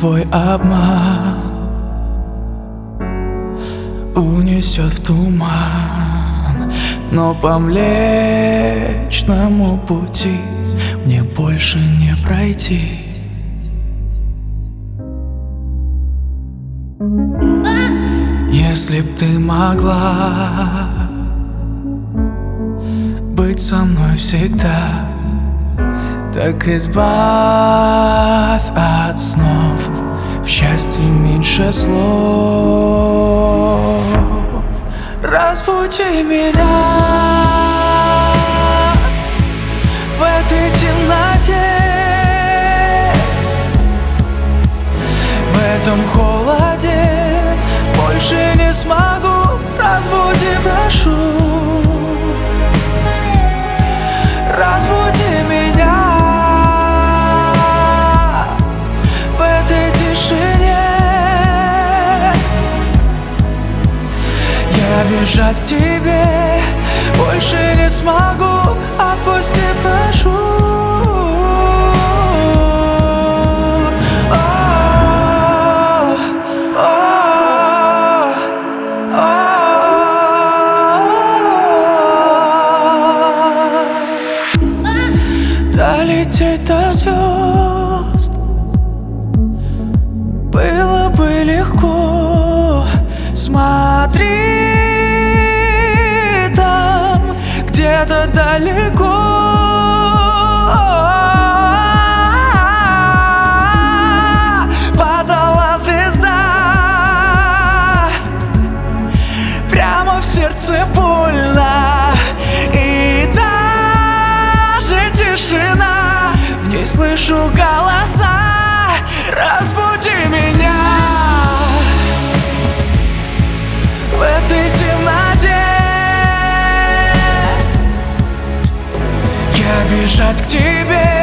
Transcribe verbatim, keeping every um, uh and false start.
твой обман унесет в туман, но по Млечному пути мне больше не пройти. Если б ты могла быть со мной всегда, так избавь от снов, в счастье меньше слов. Разбуди меня в этой темноте, в этом холоде. Больше не смогу, разбуди, прошу. Разбуди меня в этой тишине. Я бежать к тебе больше не смогу, отпусти, прошу. Долететь до звезд было бы легко. Смотри, там где-то далеко падала звезда прямо в сердце, больно. И даже тишина, в ней слышу голоса. Разбуди меня в этой темноте. Я бежать к тебе